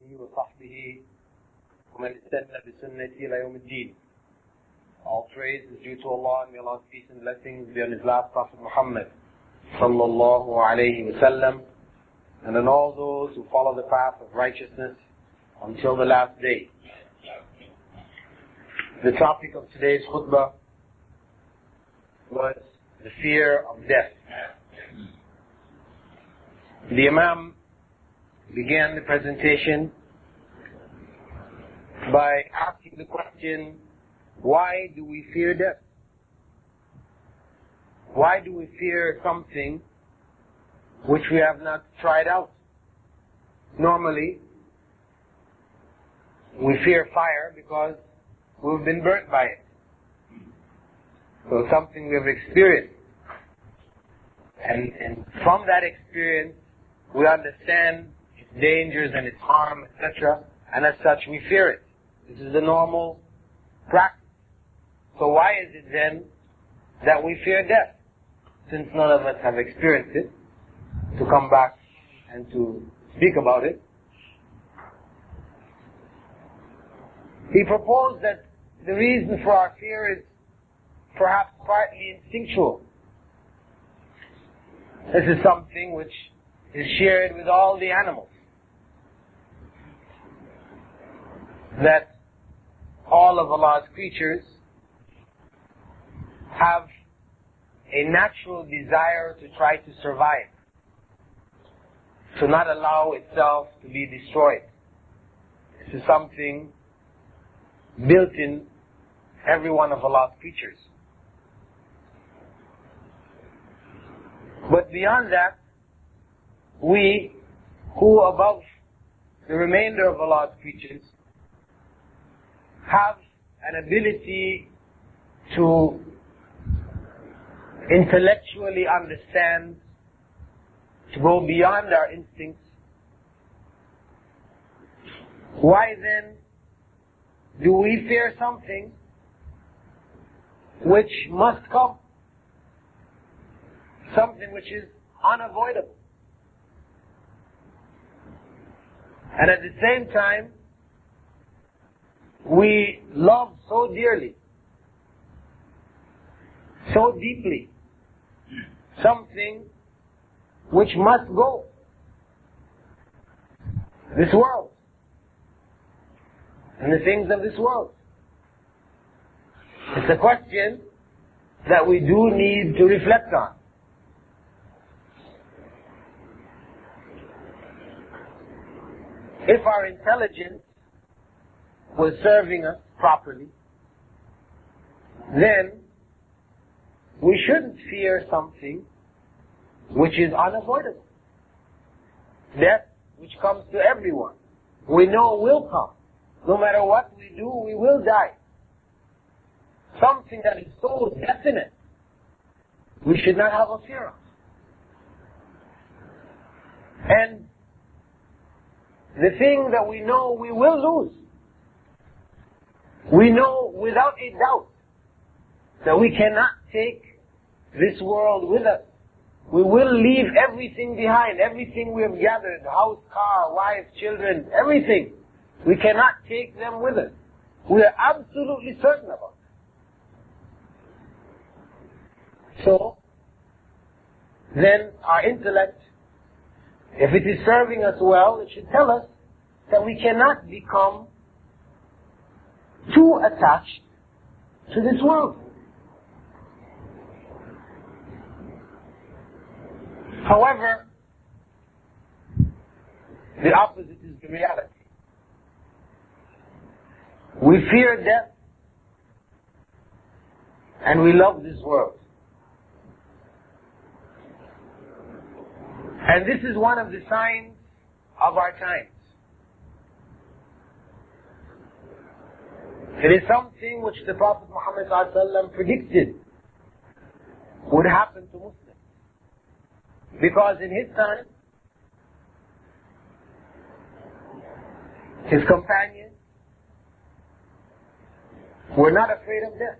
آله وصحبه ومن استنى بسنته إلى يوم الدين. All praise is due to Allah, and may Allah's peace and blessings be on His last Prophet Muhammad sallallahu alayhi wa sallam, and on all those who follow the path of righteousness until the last day. The topic of today's khutbah was the fear of death. The Imam began the presentation by asking the question, why do we fear death? Why do we fear something which we have not tried out? Normally, we fear fire because we've been burnt by it. So something we have experienced. And from that experience, we understand its dangers and its harm, etc. And as such, we fear it. This is the normal practice. So why is it then that we fear death? Since none of us have experienced it, to come back and to speak about it. He proposed that the reason for our fear is perhaps partly instinctual. This is something which is shared with all the animals. That all of Allah's creatures have a natural desire to try to survive, to not allow itself to be destroyed. This is something built in every one of Allah's creatures. But beyond that, we who above the remainder of Allah's creatures have an ability to intellectually understand, to go beyond our instincts. Why then do we fear something which must come? Something which is unavoidable. And at the same time, we love so dearly, so deeply, something which must go. This world. And the things of this world. It's a question that we do need to reflect on. If our intelligence was serving us properly, then we shouldn't fear something which is unavoidable. Death, which comes to everyone, we know will come. No matter what we do, we will die. Something that is so definite, we should not have a fear of. And the thing that we know we will lose, we know without a doubt that we cannot take this world with us. We will leave everything behind, everything we have gathered, house, car, wife, children, everything. We cannot take them with us. We are absolutely certain about it. So, then our intellect, if it is serving us well, it should tell us that we cannot become too attached to this world. However, the opposite is the reality. We fear death and we love this world. And this is one of the signs of our times. It is something which the Prophet Muhammad ﷺ predicted would happen to Muslims. Because in his time, his companions were not afraid of death.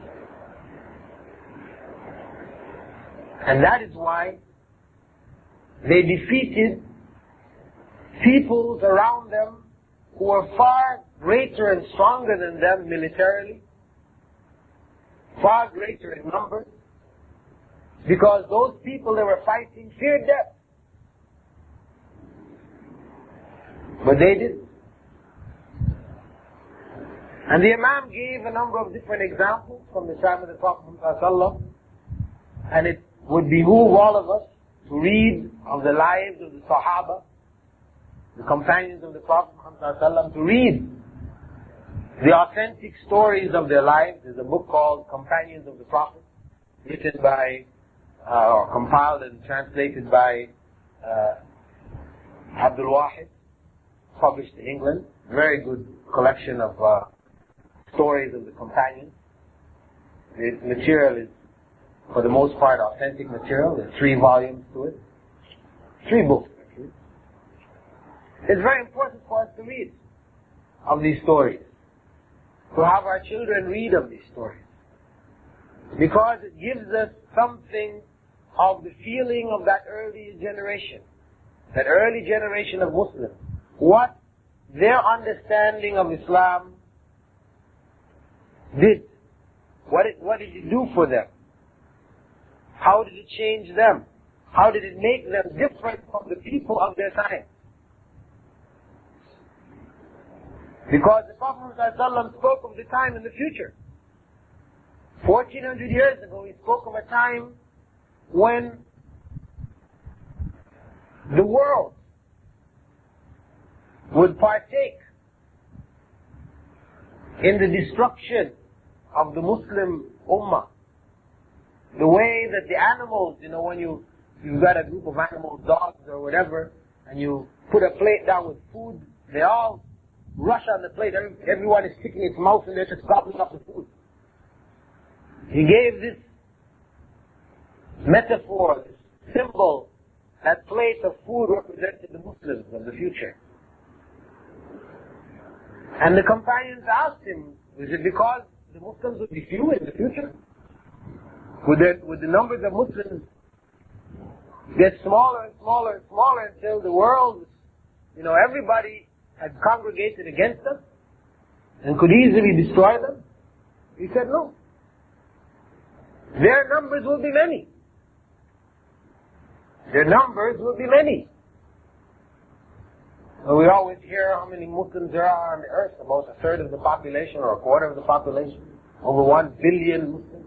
And that is why they defeated peoples around them who were far greater and stronger than them militarily, far greater in numbers, because those people they were fighting feared death. But they didn't. And the Imam gave a number of different examples from the time of the Prophet ﷺ, and it would behoove all of us to read of the lives of the Sahaba, the companions of the Prophet ﷺ, to read the authentic stories of their lives. There's a book called Companions of the Prophet, written by, or compiled and translated by Abdul Wahid, published in England. Very good collection of stories of the companions. The material is, for the most part, authentic material. There's 3 volumes to it. 3 books, actually. It's very important for us to read of these stories, to have our children read of these stories, because it gives us something of the feeling of that early generation of Muslims, what their understanding of Islam did. What did it do for them? How did it change them? How did it make them different from the people of their time? Because the Prophet ﷺ spoke of the time in the future. 1400 years ago, he spoke of a time when the world would partake in the destruction of the Muslim Ummah. The way that the animals, when you've got a group of animals, dogs or whatever, and you put a plate down with food, they all rush on the plate. Everyone is sticking its mouth in there, just gobbling up the food. He gave this metaphor, this symbol, that plate of food represented the Muslims of the future. And the companions asked him, is it because the Muslims would be few in the future? Would the numbers of Muslims get smaller and smaller and smaller until the world, everybody had congregated against them and could easily destroy them? He said no. Their numbers will be many. Their numbers will be many. And we always hear how many Muslims there are on the earth, about 1/3 of the population or 1/4 of the population, over 1 billion Muslims.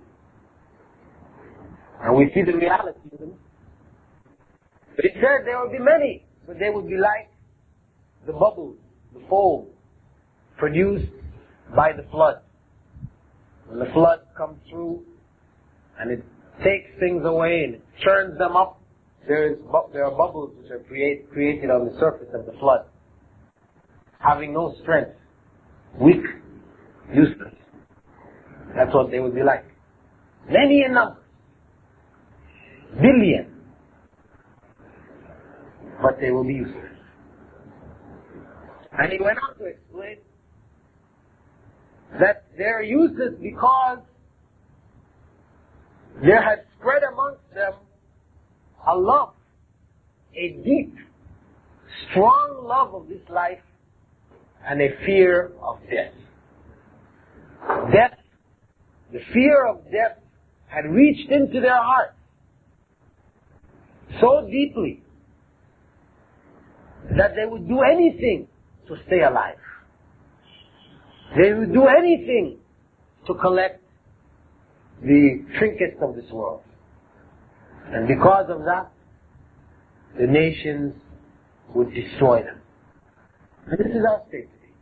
And we see the reality of them. But he said there will be many, but they would be like the bubbles, the foam, produced by the flood. When the flood comes through and it takes things away and it churns them up, there are bubbles which are created on the surface of the flood, having no strength, weak, useless. That's what they would be like. Many in number, billion, but they will be useless. And he went on to explain that they're useless because there had spread amongst them a love, a deep, strong love of this life, and a fear of death. Death, the fear of death had reached into their hearts so deeply that they would do anything to stay alive. They would do anything to collect the trinkets of this world. And because of that, the nations would destroy them. And this is our state today.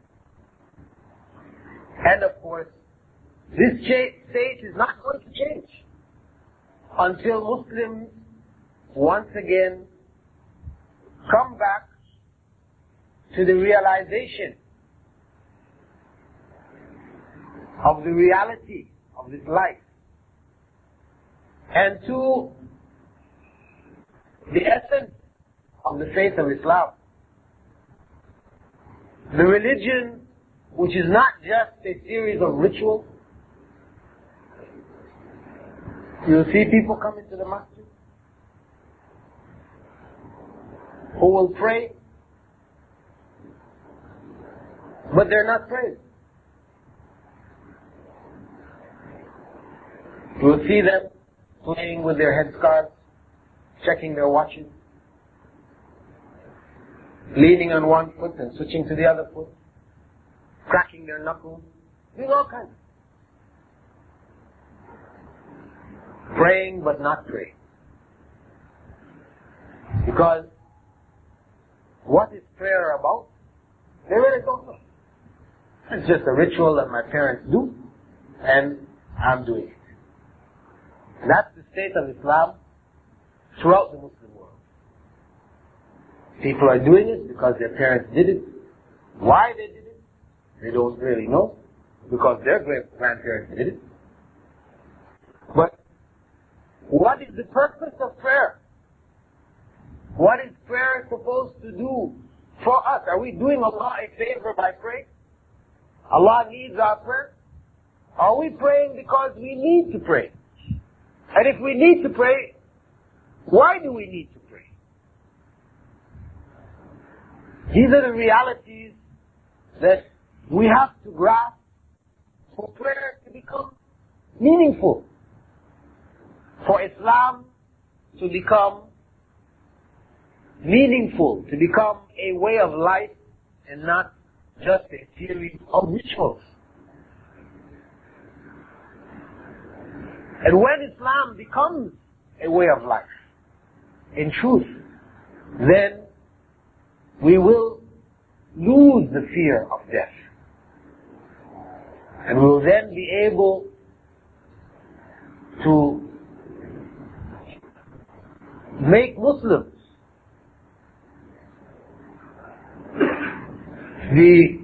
And of course, this state is not going to change until Muslims once again come back to the realization of the reality of this life, and to the essence of the faith of Islam. The religion which is not just a series of rituals. You'll see people come into the masjid who will pray, but they're not praying. You will see them playing with their headscarves, checking their watches, leaning on one foot and switching to the other foot, cracking their knuckles, doing all kinds. Praying but not praying. Because what is prayer about? They really don't know. It's just a ritual that my parents do, and I'm doing it. And that's the state of Islam throughout the Muslim world. People are doing it because their parents did it. Why they did it, they don't really know, because their great-grandparents did it. But what is the purpose of prayer? What is prayer supposed to do for us? Are we doing Allah a favor by praying? Allah needs our prayer? Are we praying because we need to pray? And if we need to pray, why do we need to pray? These are the realities that we have to grasp for prayer to become meaningful. For Islam to become meaningful, to become a way of life and not just a series of rituals. And when Islam becomes a way of life, in truth, then we will lose the fear of death. And we will then be able to make Muslims the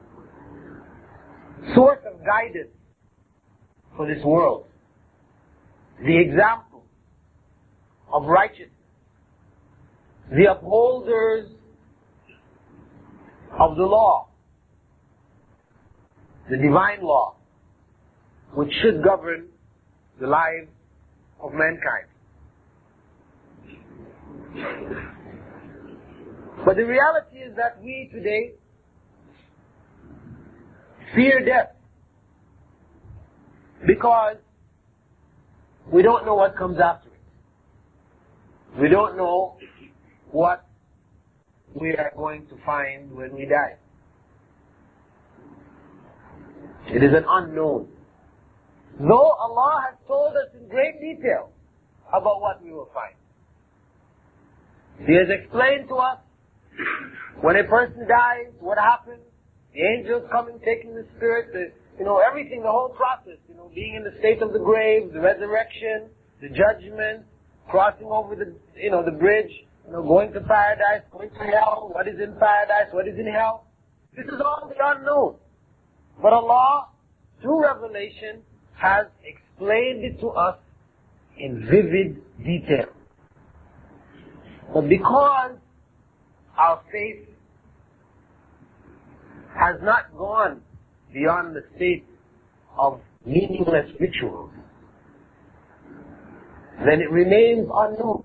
source of guidance for this world, the example of righteousness, the upholders of the law, the divine law, which should govern the lives of mankind. But the reality is that we today fear death because we don't know what comes after it. We don't know what we are going to find when we die. It is an unknown. Though Allah has told us in great detail about what we will find. He has explained to us when a person dies, what happens, the angels coming, taking the spirit, everything, the whole process, being in the state of the grave, the resurrection, the judgment, crossing over the bridge, going to paradise, going to hell, what is in paradise, what is in hell. This is all the unknown. But Allah, through revelation, has explained it to us in vivid detail. But because our faith has not gone beyond the state of meaningless rituals, then it remains unknown.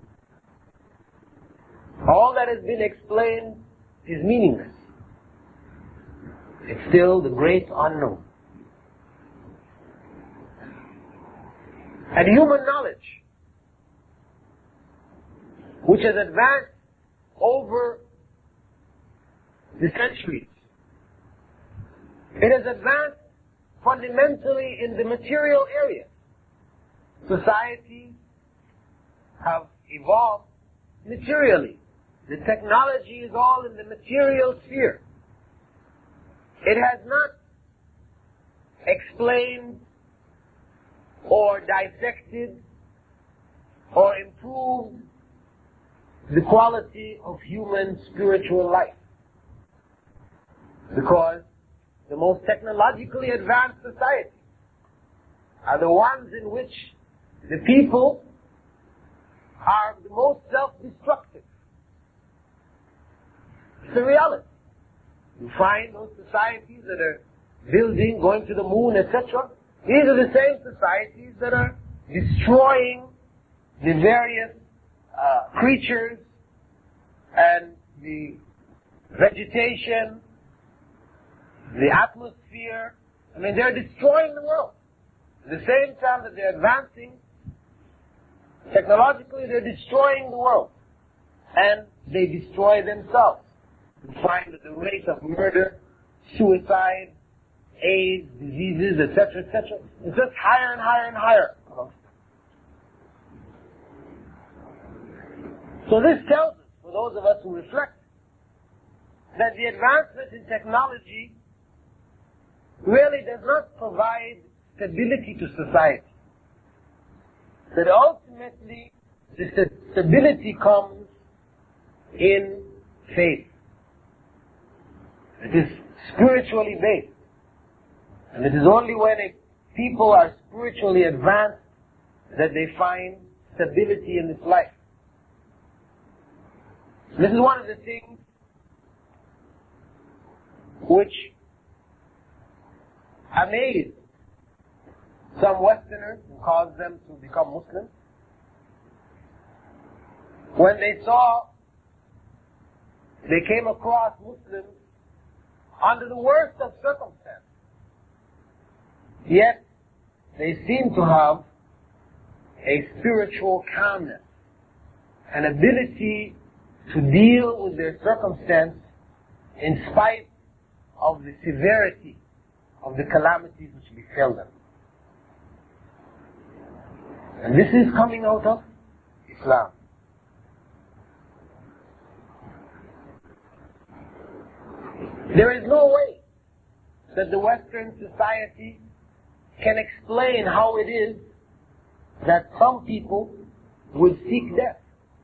All that has been explained is meaningless. It's still the great unknown. And human knowledge, which has advanced over the centuries, it has advanced fundamentally in the material area. Societies have evolved materially. The technology is all in the material sphere. It has not explained or dissected or improved the quality of human spiritual life. Because the most technologically advanced societies are the ones in which the people are the most self-destructive. It's a reality. You find those societies that are building, going to the moon, etc. These are the same societies that are destroying the various creatures and the vegetation, the atmosphere. I mean, they're destroying the world. At the same time that they're advancing technologically, they're destroying the world. And they destroy themselves. You find that the rate of murder, suicide, AIDS, diseases, etc., etc., is just higher and higher and higher. So this tells us, for those of us who reflect, that the advancement in technology really does not provide stability to society. That ultimately, the stability comes in faith. It is spiritually based. And it is only when people are spiritually advanced that they find stability in this life. This is one of the things which amazed some Westerners and caused them to become Muslims. When they came across Muslims under the worst of circumstances. Yet, they seem to have a spiritual calmness, an ability to deal with their circumstance in spite of the severity of the calamities which befell them. And this is coming out of Islam. There is no way that the Western society can explain how it is that some people would seek death.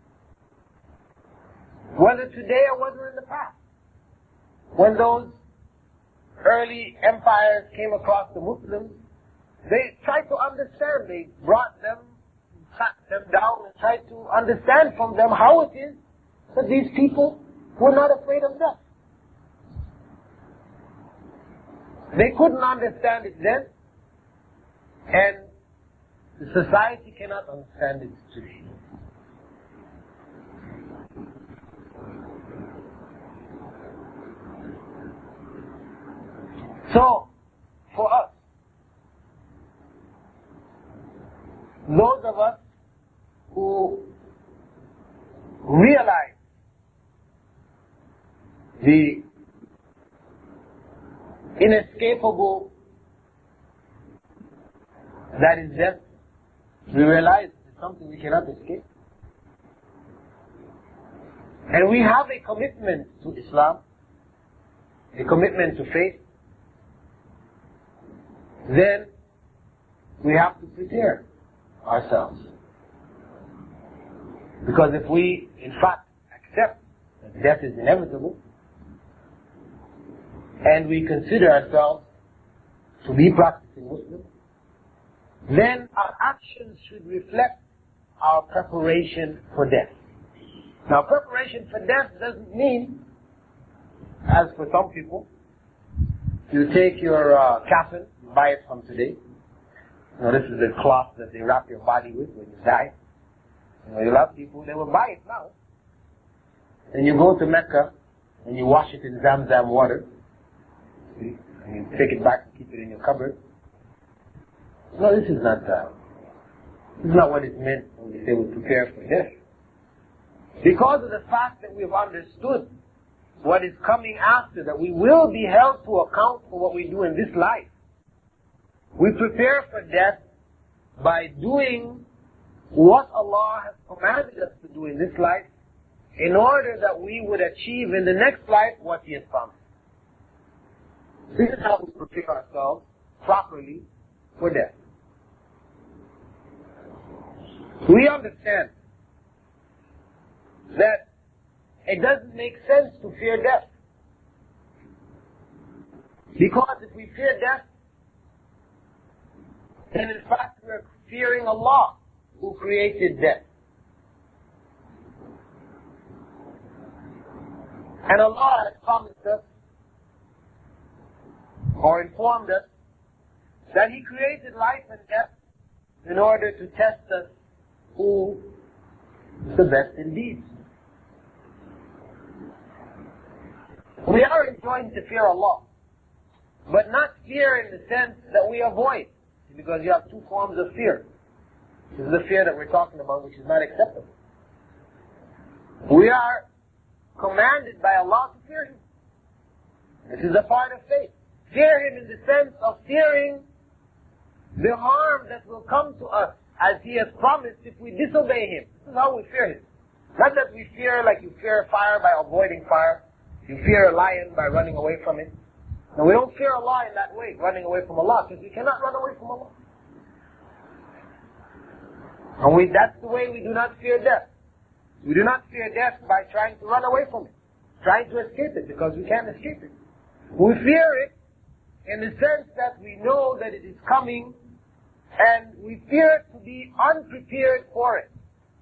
Whether today or whether in the past. When those early empires came across the Muslims, they tried to understand. They brought them, sat them down and tried to understand from them how it is that these people were not afraid of death. They couldn't understand it then, and the society cannot understand it today. So, for us, those of us who realize the inescapable that is death, we realize it's something we cannot escape. And we have a commitment to Islam, a commitment to faith. Then we have to prepare ourselves. Because if we, in fact, accept that death is inevitable, and we consider ourselves to be practicing Muslims, then our actions should reflect our preparation for death. Now, preparation for death doesn't mean, as for some people, you take your coffin, buy it from today. You know, this is the cloth that they wrap your body with when you die. You know, a lot of people, they will buy it now. And you go to Mecca, and you wash it in Zamzam water. See? And you take it back and keep it in your cupboard. No, this is not what is meant when we say we prepare for death. Because of the fact that we've understood what is coming after, that we will be held to account for what we do in this life. We prepare for death by doing what Allah has commanded us to do in this life in order that we would achieve in the next life what He has promised. This is how we prepare ourselves properly for death. We understand that it doesn't make sense to fear death. Because if we fear death, then in fact we're fearing Allah who created death. And Allah has promised us, or informed us, that He created life and death in order to test us who is the best in deeds. enjoined to fear Allah. But not fear in the sense that we avoid. Because you have two forms of fear. This is the fear that we're talking about, which is not acceptable. We are commanded by Allah to fear Him. This is a part of faith. Fear Him in the sense of fearing the harm that will come to us as He has promised if we disobey Him. This is how we fear Him. Not that we fear like you fear fire by avoiding fire. You fear a lion by running away from it. No, we don't fear Allah in that way, running away from Allah, because we cannot run away from Allah. And that's the way we do not fear death. We do not fear death by trying to run away from it, trying to escape it, because we can't escape it. We fear it in the sense that we know that it is coming, and we fear to be unprepared for it.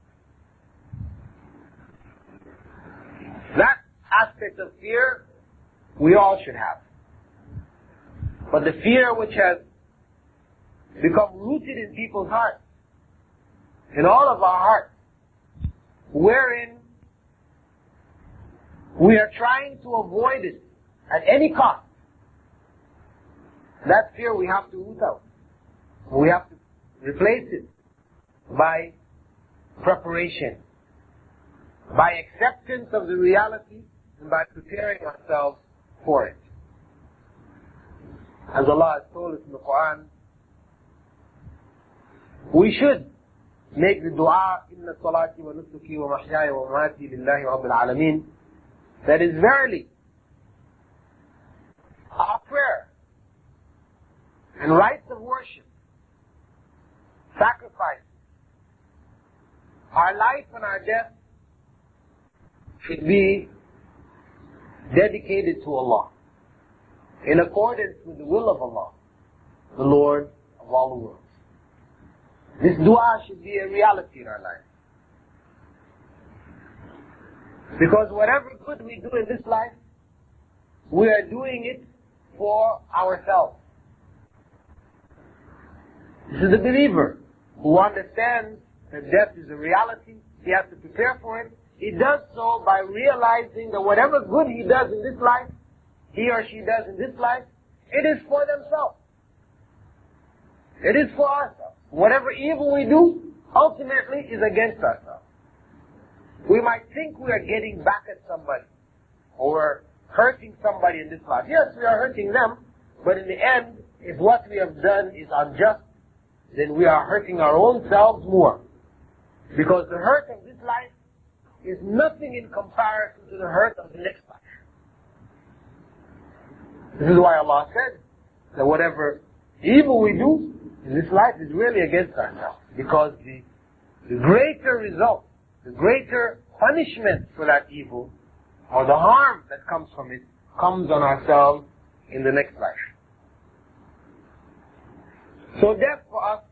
That aspect of fear, we all should have. But the fear which has become rooted in people's hearts, in all of our hearts, wherein we are trying to avoid it at any cost, that fear we have to root out. We have to replace it by preparation, by acceptance of the reality, and by preparing ourselves for it. As Allah has told us in the Quran, we should make the dua, Inna salati wa nusuki wa mahyaya wa mamati lillahi rabbil alameen. That is verily our prayer and rites of worship, sacrifice, our life and our death should be dedicated to Allah, in accordance with the will of Allah, the Lord of all the worlds. This dua should be a reality in our life. Because whatever good we do in this life, we are doing it for ourselves. This is the believer who understands that death is a reality. He has to prepare for it. He does so by realizing that whatever good he does in this life, he or she does in this life, it is for themselves. It is for ourselves. Whatever evil we do, ultimately is against ourselves. We might think we are getting back at somebody, or hurting somebody in this life. Yes, we are hurting them, but in the end, if what we have done is unjust, then we are hurting our own selves more. Because the hurt of this life is nothing in comparison to the hurt of the next life. This is why Allah said that whatever evil we do in this life is really against ourselves. Because the greater result, the greater punishment for that evil, or the harm that comes from it, comes on ourselves in the next life. So death for us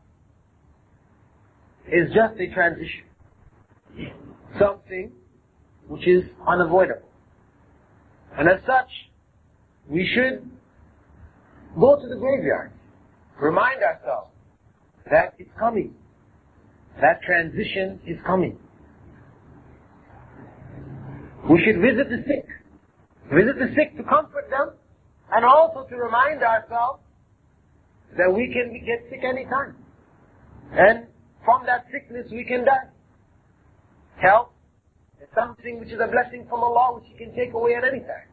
is just a transition. Something which is unavoidable. And as such, we should go to the graveyard. Remind ourselves that it's coming. That transition is coming. We should visit the sick. Visit the sick to comfort them, and also to remind ourselves that we can get sick anytime. And from that sickness we can die. Health is something which is a blessing from Allah, which He can take away at any time.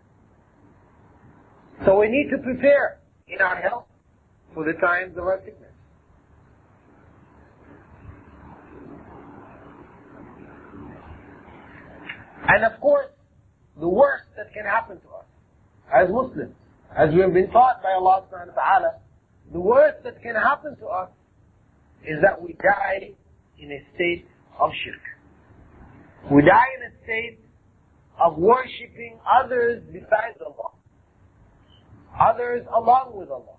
So we need to prepare in our health for the times of our sickness. And of course, the worst that can happen to us as Muslims, as we have been taught by Allah subhanahu wa ta'ala, the worst that can happen to us is that we die in a state of shirk. We die in a state of worshipping others besides Allah. Others along with Allah.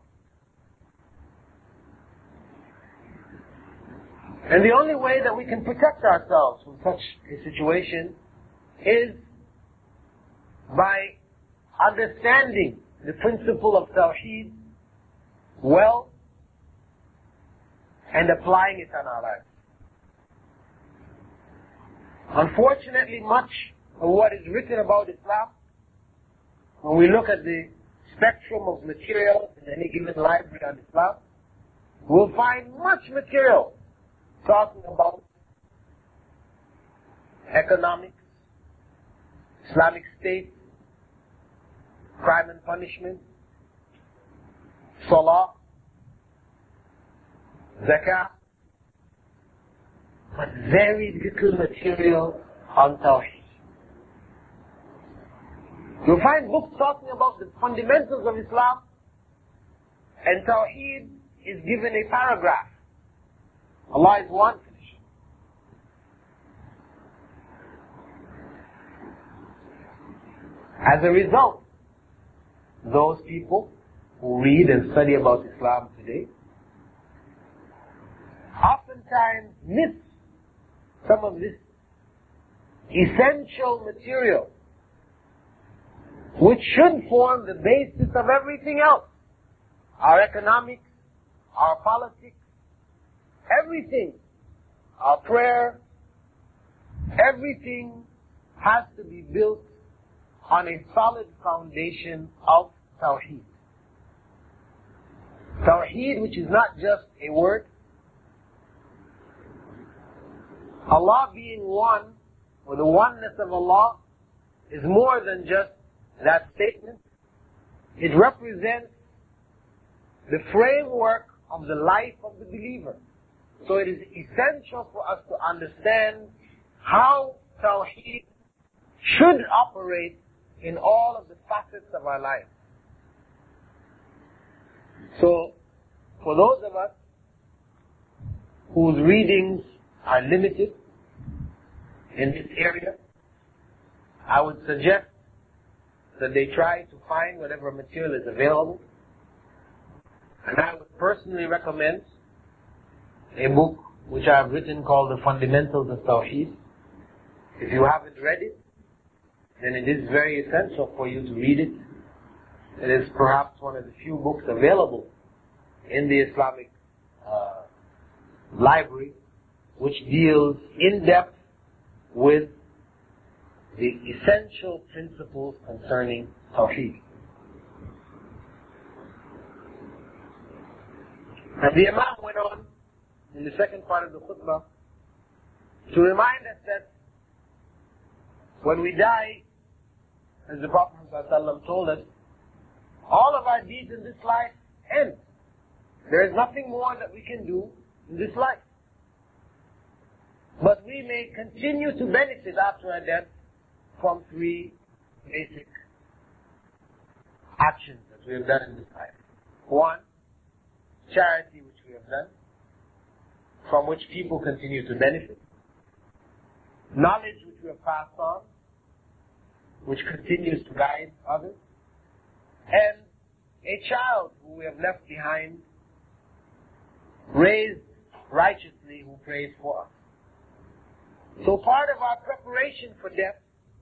And the only way that we can protect ourselves from such a situation is by understanding the principle of Tawheed well and applying it on our lives. Unfortunately, much of what is written about Islam when we look at the spectrum of material in any given library on Islam, we'll find much material talking about economics, Islamic State, crime and punishment, Salah, Zakah, but very little material on Tawheed. You'll find books talking about the fundamentals of Islam, and Tawheed is given a paragraph. Allah is one. As a result, those people who read and study about Islam today oftentimes miss some of this essential material which should form the basis of everything else. Our economics, our politics, everything, our prayer, everything has to be built on a solid foundation of Tawheed. Tawheed, which is not just a word. Allah being one, or the oneness of Allah, is more than just that statement. It represents the framework of the life of the believer. So it is essential for us to understand how Tawheed should operate in all of the facets of our life. So, for those of us whose readings are limited in this area, I would suggest that they try to find whatever material is available. And I would personally recommend a book which I have written called The Fundamentals of Tawheed. If you haven't read it, then it is very essential for you to read it. It is perhaps one of the few books available in the Islamic library which deals in depth with the essential principles concerning Tawheed. And the Imam went on in the second part of the khutbah to remind us that when we die, as the Prophet ﷺ told us, all of our deeds in this life end. There is nothing more that we can do in this life. But we may continue to benefit after our death from three basic actions that we have done in this life. One, charity which we have done, from which people continue to benefit. Knowledge which we have passed on, which continues to guide others. And a child who we have left behind, raised righteously, who prays for us. So part of our preparation for death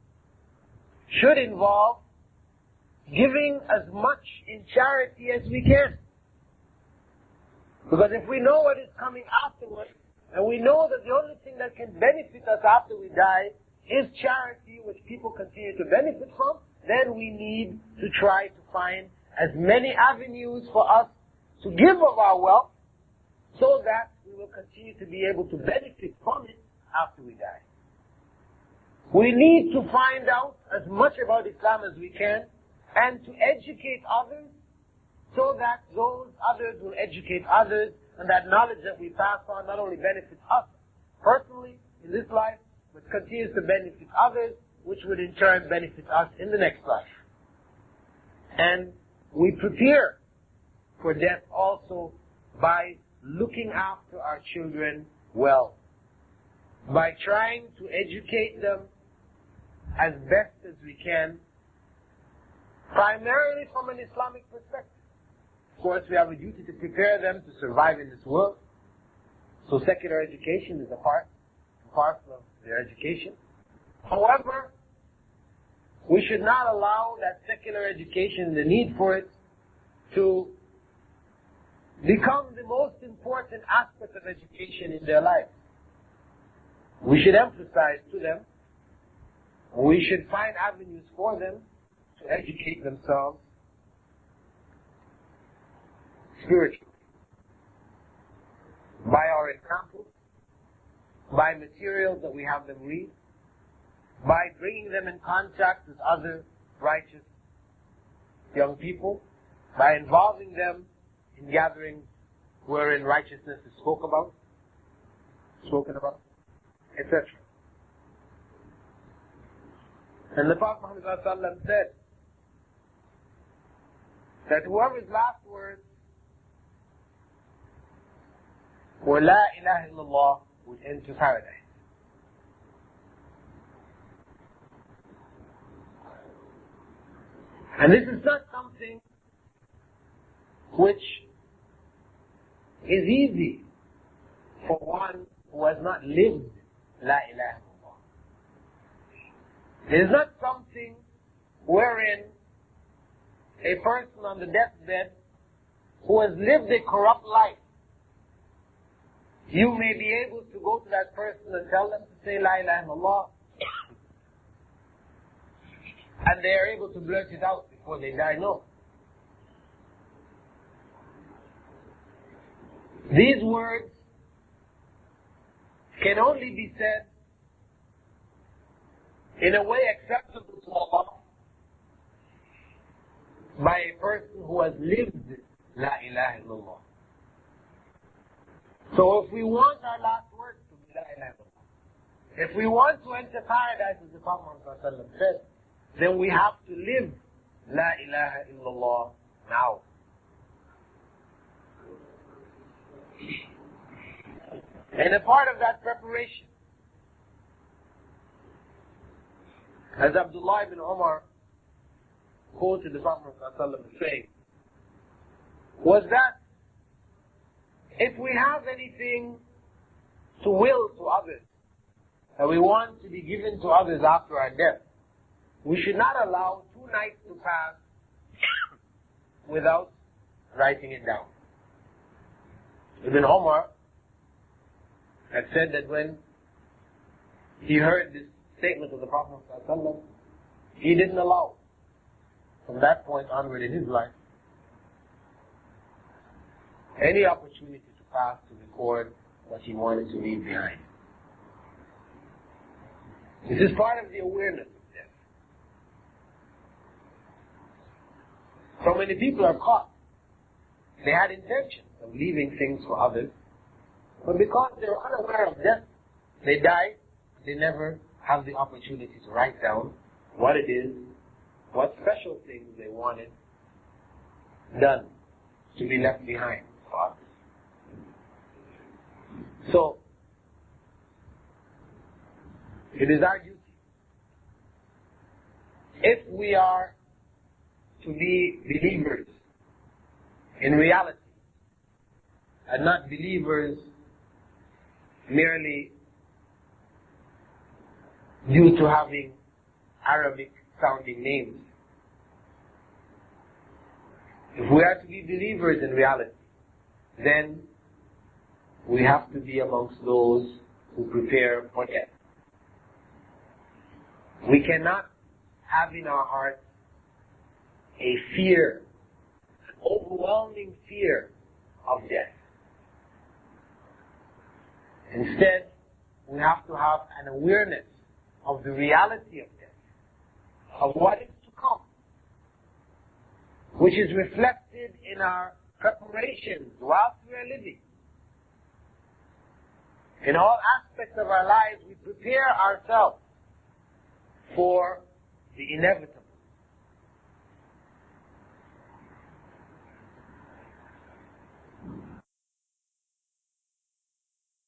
should involve giving as much in charity as we can. Because if we know what is coming afterwards, and we know that the only thing that can benefit us after we die is charity, which people continue to benefit from, then we need to try to find as many avenues for us to give of our wealth so that we will continue to be able to benefit from it after we die. We need to find out as much about Islam as we can and to educate others so that those others will educate others, and that knowledge that we pass on not only benefits us personally in this life, but continues to benefit others, which would in turn benefit us in the next life. And we prepare for death also by looking after our children well, by trying to educate them as best as we can, primarily from an Islamic perspective. Of course, we have a duty to prepare them to survive in this world. So secular education is a part and parcel of their education. However, we should not allow that secular education, the need for it, to become the most important aspect of education in their life. We should emphasize to them, we should find avenues for them to educate themselves spiritually by our examples, by materials that we have them read, by bringing them in contact with other righteous young people, by involving them in gatherings wherein righteousness is spoken about, etc. And the Prophet Muhammad ﷺ said that whoever's last words were La ilaha illallah would enter paradise. And this is not something which is easy for one who has not lived La ilaha illallah. It is not something wherein a person on the deathbed who has lived a corrupt life, you may be able to go to that person and tell them to say La ilaha illallah, and they are able to blurt it out before they die. No. These words can only be said in a way acceptable to Allah by a person who has lived La ilaha illallah. So if we want our last words to be La ilaha illallah, if we want to enter paradise, as the Prophet Muhammad said, then we have to live La ilaha illallah now. And a part of that preparation, as Abdullah ibn Umar quoted the Prophet saying, was that if we have anything to will to others, that we want to be given to others after our death, we should not allow 2 nights to pass without writing it down. Ibn Umar had said that when he heard this statement of the Prophet ﷺ, he didn't allow, from that point onward in his life, any opportunity to pass to record what he wanted to leave behind. This is part of the awareness of death. So many people are caught. They had intentions of leaving things for others, but because they were unaware of death, they die. They never have the opportunity to write down what it is, what special things they wanted done to be left behind for others. So, it is our duty, if we are to be believers in reality, and not believers merely due to having Arabic sounding names. If we are to be believers in reality, then we have to be amongst those who prepare for death. We cannot have in our hearts a fear, an overwhelming fear of death. Instead, we have to have an awareness of the reality of death, of what is to come, which is reflected in our preparations whilst we are living. In all aspects of our lives, we prepare ourselves for the inevitable.